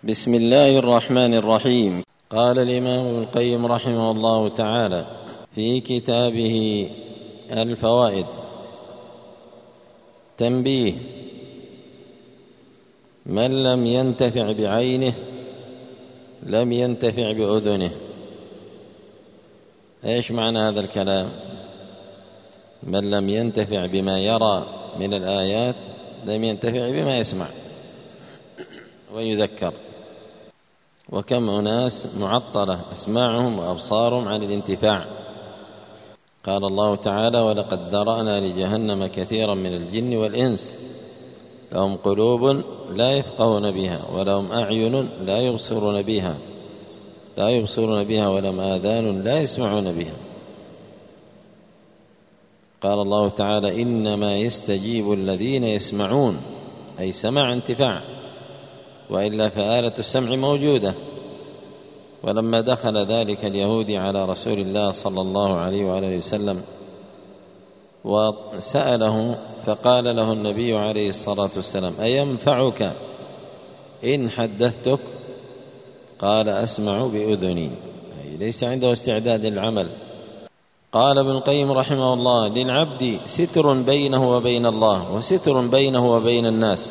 بسم الله الرحمن الرحيم. قال الإمام ابن القيم رحمه الله تعالى في كتابه الفوائد: تنبيه: من لم ينتفع بعينه لم ينتفع بأذنه. ايش معنى هذا الكلام؟ من لم ينتفع بما يرى من الآيات لم ينتفع بما يسمع ويذكر. وكم أناس معطلة أسماعهم وأبصارهم عن الانتفاع. قال الله تعالى: ولقد ذرأنا لجهنم كثيرا من الجن والإنس لهم قلوب لا يفقهون بها ولهم أعين لا يبصرون بها ولهم آذان لا يسمعون بها. قال الله تعالى: إنما يستجيب الذين يسمعون، أي سماع انتفاع، وإلا فآلة السمع موجودة. ولما دخل ذلك اليهودي على رسول الله صلى الله عليه وآله وسلم وسأله، فقال له النبي عليه الصلاة والسلام: أينفعك إن حدثتك؟ قال: أسمع بأذني، أي ليس عنده استعداد للعمل. قال ابن القيم رحمه الله: للعبد ستر بينه وبين الله وستر بينه وبين الناس،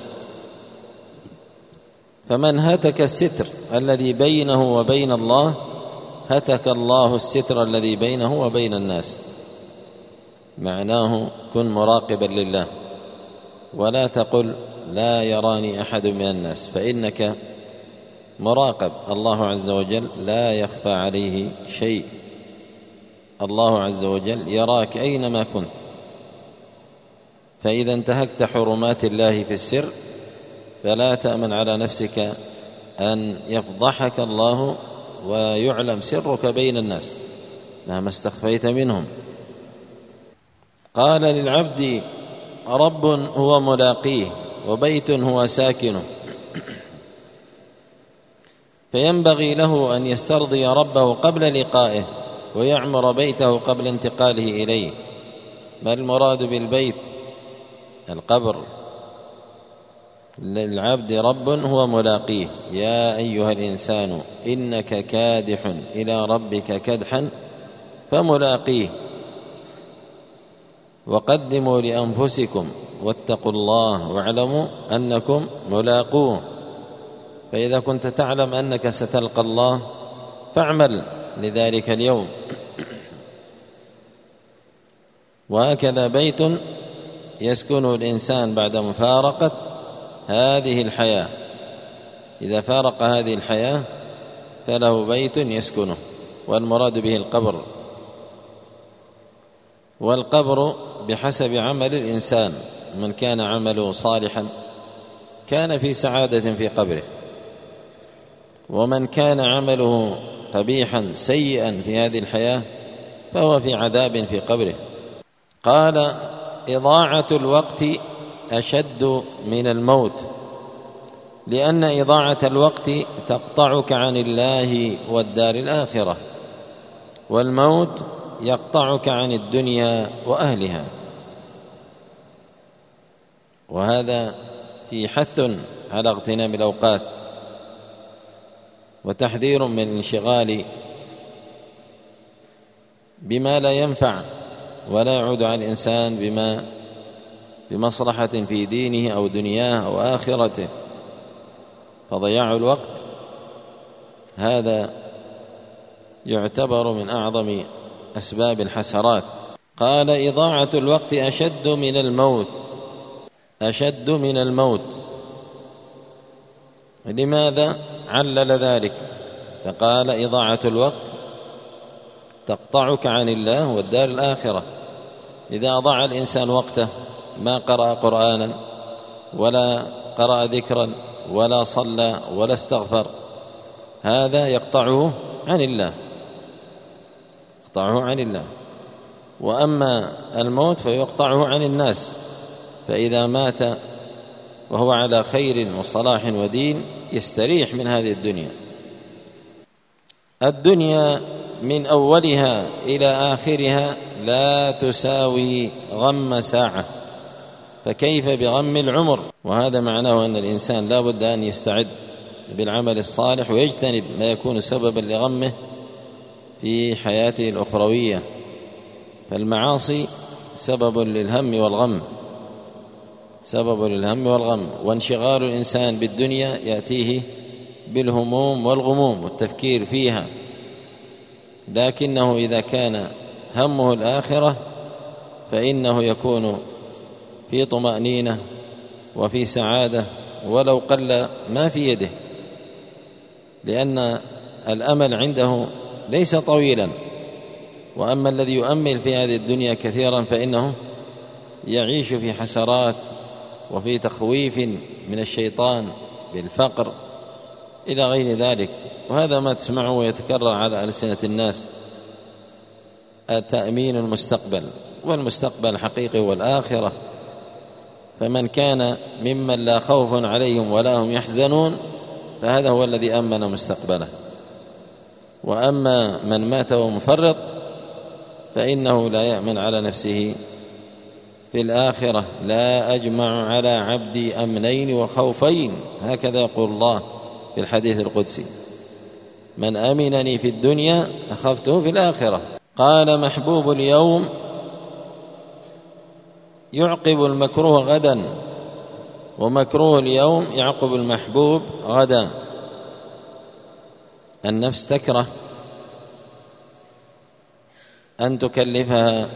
فمن هتك الستر الذي بينه وبين الله هتك الله الستر الذي بينه وبين الناس. معناه: كن مراقبا لله، ولا تقل لا يراني أحد من الناس، فإنك مراقب. الله عز وجل لا يخفى عليه شيء، الله عز وجل يراك أينما كنت. فإذا انتهكت حرمات الله في السر فلا تأمن على نفسك أن يفضحك الله ويعلم سرك بين الناس مهما استخفيت منهم. قال: للعبد رب هو ملاقيه وبيت هو ساكنه، فينبغي له أن يسترضي ربه قبل لقائه ويعمر بيته قبل انتقاله إليه. ما المراد بالبيت؟ القبر. للعبد رب هو ملاقيه: يا أيها الإنسان إنك كادح إلى ربك كدحا فملاقيه، وقدموا لأنفسكم واتقوا الله واعلموا أنكم ملاقوه. فإذا كنت تعلم أنك ستلقى الله فاعمل لذلك اليوم. وهكذا بيت يسكنه الإنسان بعد مفارقة هذه الحياة. إذا فارق هذه الحياة فله بيت يسكنه، والمراد به القبر. والقبر بحسب عمل الإنسان، من كان عمله صالحا كان في سعادة في قبره، ومن كان عمله قبيحا سيئا في هذه الحياة فهو في عذاب في قبره. قال: إضاعة الوقت أشد من الموت، لأن إضاعة الوقت تقطعك عن الله والدار الآخرة، والموت يقطعك عن الدنيا وأهلها. وهذا في حث على اغتنام الأوقات وتحذير من الانشغال بما لا ينفع ولا يعود على الإنسان بمصلحة في دينه أو دنياه أو آخرته. فضياع الوقت هذا يعتبر من أعظم أسباب الحسرات. قال: إضاعة الوقت أشد من الموت. أشد من الموت. لماذا علل ذلك؟ فقال: إضاعة الوقت تقطعك عن الله والدار الآخرة. إذا أضاع الإنسان وقته ما قرأ قرآنا ولا قرأ ذكرا ولا صلى ولا استغفر، هذا يقطعه عن الله، يقطعه عن الله. وأما الموت فيقطعه عن الناس، فإذا مات وهو على خير وصلاح ودين يستريح من هذه الدنيا. الدنيا من أولها إلى آخرها لا تساوي غم ساعة، فكيف بغم العمر؟ وهذا معناه أن الإنسان لا بد أن يستعد بالعمل الصالح ويجتنب ما يكون سببا لغمه في حياته الأخروية، فالمعاصي سبب للهم والغم، وانشغال الإنسان بالدنيا يأتيه بالهموم والغموم والتفكير فيها، لكنه إذا كان همه الآخرة فإنه يكون في طمأنينة وفي سعادة ولو قل ما في يده، لأن الأمل عنده ليس طويلا. وأما الذي يؤمل في هذه الدنيا كثيرا فإنه يعيش في حسرات وفي تخويف من الشيطان بالفقر إلى غير ذلك. وهذا ما تسمعه ويتكرر على ألسنة الناس، التأمين المستقبل، والمستقبل حقيقي والآخرة. فمن كان ممن لا خوف عليهم ولا هم يحزنون فهذا هو الذي أمن مستقبله. وأما من مات ومفرط فإنه لا يأمن على نفسه في الآخرة. لا أجمع على عبدي أمنين وخوفين، هكذا يقول الله في الحديث القدسي: من أمنني في الدنيا أخفته في الآخرة. قال: محبوب اليوم يعقب المكروه غدا، ومكروه اليوم يعقب المحبوب غدا. النفس تكره أن تكلفها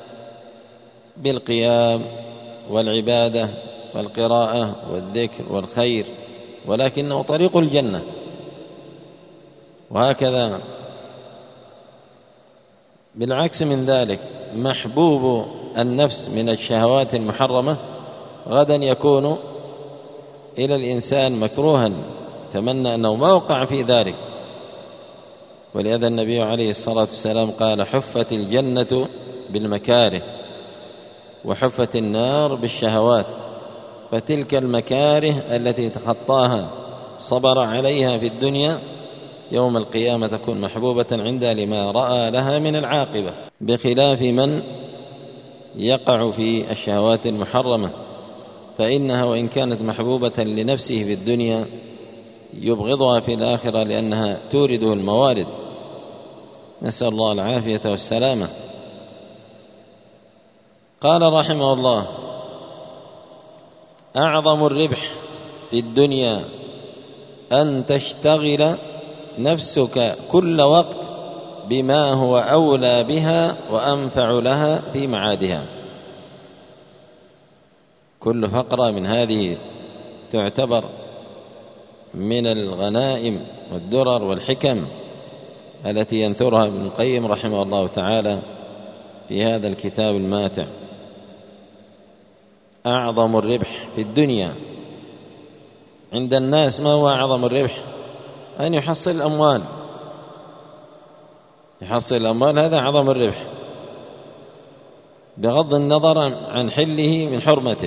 بالقيام والعبادة والقراءة والذكر والخير، ولكنه طريق الجنة. وهكذا بالعكس من ذلك، محبوب النفس من الشهوات المحرمة غدا يكون إلى الإنسان مكروها، تمنى أنه ما وقع في ذلك. ولهذا النبي عليه الصلاة والسلام قال: حفت الجنة بالمكاره وحفت النار بالشهوات. فتلك المكاره التي تخطاها صبر عليها في الدنيا يوم القيامة تكون محبوبة عنده لما رأى لها من العاقبة، بخلاف من يقع في الشهوات المحرمة، فإنها وإن كانت محبوبة لنفسه في الدنيا يبغضها في الآخرة لأنها تورده الموارد. نسأل الله العافية والسلامة. قال رحمه الله: أعظم الربح في الدنيا أن تشتغل نفسك كل وقت بما هو أولى بها وأنفع لها في معادها. كل فقرة من هذه تعتبر من الغنائم والدرر والحكم التي ينثرها ابن القيم رحمه الله تعالى في هذا الكتاب الماتع. أعظم الربح في الدنيا عند الناس، ما هو أعظم الربح؟ أن يحصل الأموال. يحصل الأموال، هذا أعظم الربح، بغض النظر عن حله من حرمته،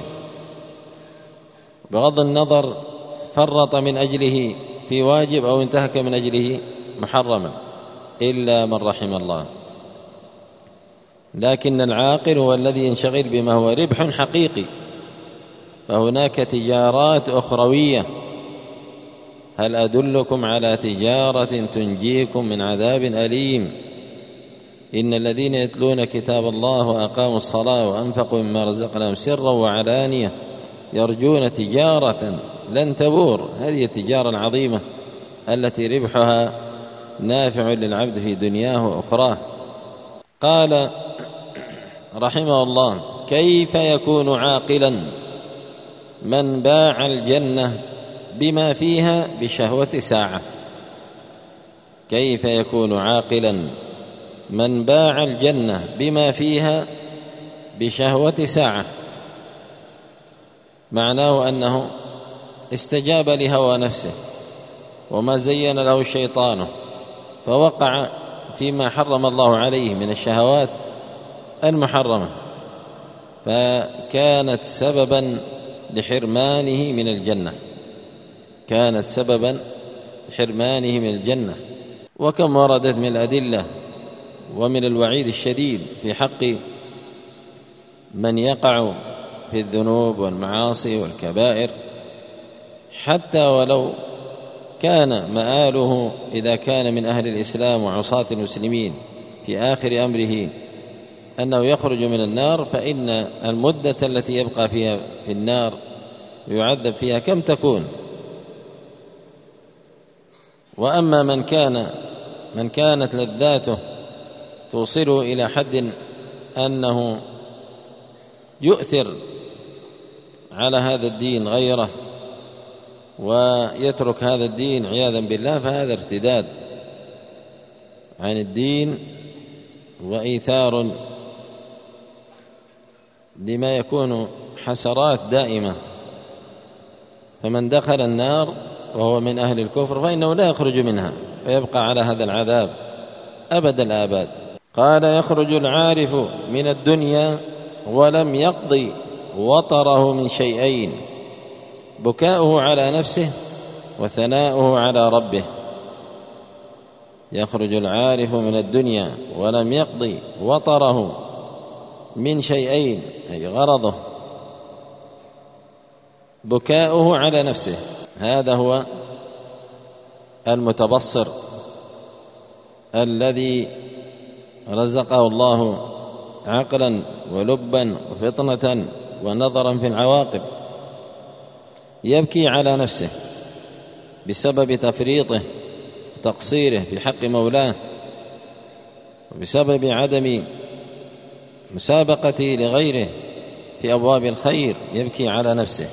بغض النظر فرط من أجله في واجب أو انتهك من أجله محرما، إلا من رحم الله. لكن العاقل هو الذي ينشغل بما هو ربح حقيقي. فهناك تجارات أخروية. هل أدلكم على تجارة تنجيكم من عذاب أليم؟ إن الذين يتلون كتاب الله وأقاموا الصلاة وأنفقوا مما رزقناهم سرا وعلانية يرجون تجارة لن تبور. هذه التجارة العظيمة التي ربحها نافع للعبد في دنياه وأخراه. قال رحمه الله: كيف يكون عاقلا من باع الجنة بما فيها بشهوة ساعة؟ كيف يكون عاقلا من باع الجنة بما فيها بشهوة ساعة؟ معناه أنه استجاب لهوى نفسه وما زين له شيطانه، فوقع فيما حرم الله عليه من الشهوات المحرمة، فكانت سببا لحرمانه من الجنة، كانت سببا لحرمانه من الجنة. وكم وردت من الأدلة ومن الوعيد الشديد في حق من يقع في الذنوب والمعاصي والكبائر، حتى ولو كان مآله إذا كان من أهل الإسلام وعصاة المسلمين في آخر أمره أنه يخرج من النار، فإن المدة التي يبقى فيها في النار ويعذب فيها كم تكون؟ وأما من كانت لذاته توصله إلى حد أنه يؤثر على هذا الدين غيره ويترك هذا الدين عياذا بالله، فهذا ارتداد عن الدين وإيثار لما يكون حسرات دائمة. فمن دخل النار وهو من أهل الكفر فإنه لا يخرج منها ويبقى على هذا العذاب أبد الآباد. قال: يخرج العارف من الدنيا ولم يقضي وطره من شيئين: بكاؤه على نفسه وثناؤه على ربه. يخرج العارف من الدنيا ولم يقضي وطره من شيئين، أي غرضه، بكاؤه على نفسه. هذا هو المتبصر الذي رزقه الله عقلا ولبا وفطنة ونظرا في العواقب، يبكي على نفسه بسبب تفريطه وتقصيره في حق مولاه، وبسبب عدم مسابقته لغيره في أبواب الخير يبكي على نفسه،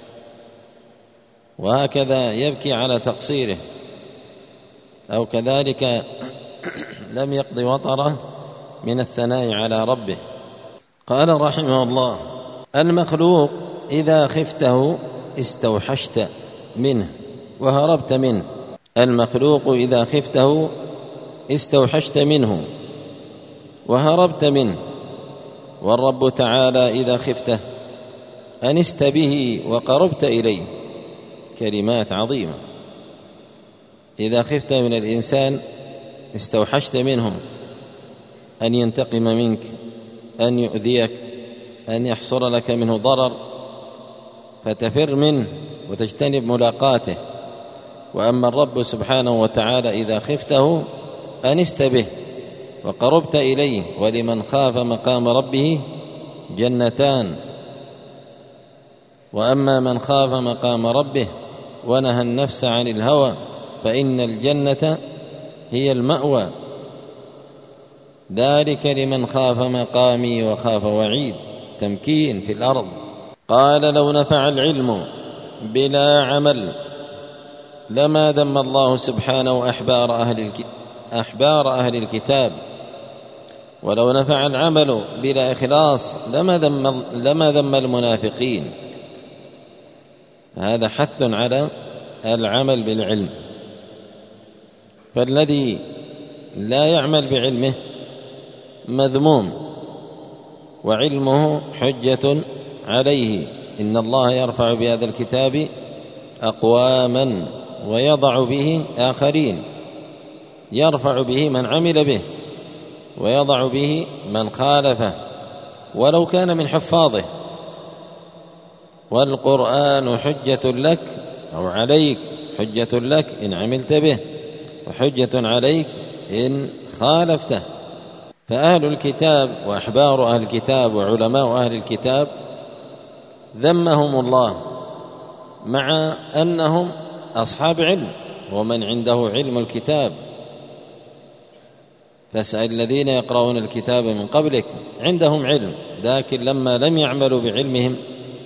وهكذا يبكي على تقصيره، أو كذلك لم يقض وطره من الثناء على ربه. قال رحمه الله: المخلوق إذا خفته استوحشت منه وهربت منه. المخلوق إذا خفته استوحشت منه وهربت منه، والرب تعالى إذا خفته أنست به وقربت إليه. كلمات عظيمة. إذا خفت من الإنسان استوحشت منه أن ينتقم منك، أن يؤذيك، أن يحصل لك منه ضرر، فتفر منه وتجتنب ملاقاته. وأما الرب سبحانه وتعالى إذا خفته أنست به وقربت إليه. ولمن خاف مقام ربه جنتان. وأما من خاف مقام ربه ونهى النفس عن الهوى فإن الجنة هي المأوى. ذلك لمن خاف مقامي وخاف وعيد. تمكين في الأرض. قال: لو نفع العلم بلا عمل لما ذم الله سبحانه أحبار أهل الكتاب، ولو نفع العمل بلا إخلاص لما ذم المنافقين. هذا حث على العمل بالعلم، فالذي لا يعمل بعلمه مذموم وعلمه حجة عليه. إن الله يرفع بهذا الكتاب أقواما ويضع به آخرين. يرفع به من عمل به ويضع به من خالفه ولو كان من حفاظه. والقرآن حجة لك أو عليك، حجة لك إن عملت به وحجة عليك إن خالفته. فأهل الكتاب وأحبار أهل الكتاب وعلماء أهل الكتاب ذمهم الله مع أنهم أصحاب علم، ومن عنده علم الكتاب. فاسأل الذين يقرؤون الكتاب من قبلك، عندهم علم، لكن لما لم يعملوا بعلمهم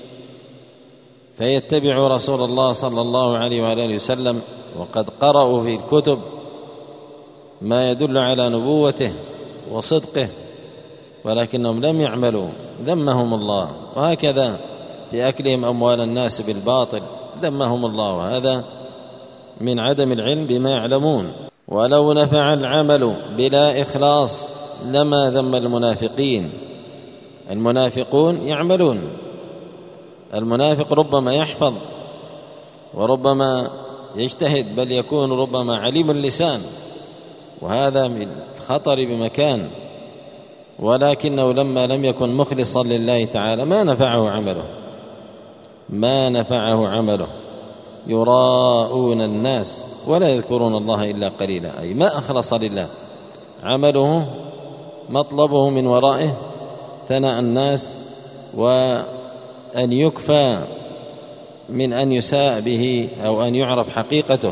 فيتبعوا رسول الله صلى الله عليه وآله وسلم وقد قرأوا في الكتب ما يدل على نبوته وصدقه، ولكنهم لم يعملوا، ذمهم الله. وهكذا في أكلهم أموال الناس بالباطل ذمهم الله، وهذا من عدم العلم بما يعلمون. ولو نفع العمل بلا إخلاص لما ذم المنافقين. المنافقون يعملون. المنافق ربما يحفظ وربما يجتهد، بل يكون ربما عليم اللسان، وهذا من الخطر بمكان، ولكنه لما لم يكن مخلصا لله تعالى ما نفعه عمله. يراءون الناس ولا يذكرون الله إلا قليلا، أي ما أخلص لله، عمله مطلبه من ورائه ثناء الناس وأن يكفى من أن يساء به أو أن يعرف حقيقته،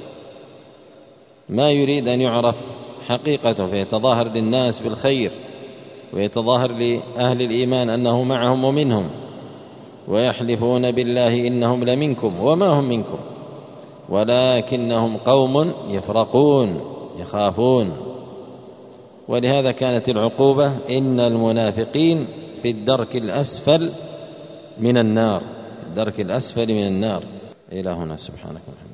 ما يريد أن يعرف حقيقته، فيتظاهر للناس بالخير ويتظاهر لأهل الإيمان أنه معهم ومنهم، ويحلفون بالله إنهم لمنكم وما هم منكم ولكنهم قوم يفرقون يخافون. ولهذا كانت العقوبة إن المنافقين في الدرك الأسفل من النار، الدرك الأسفل من النار. إلى هنا، سبحانك.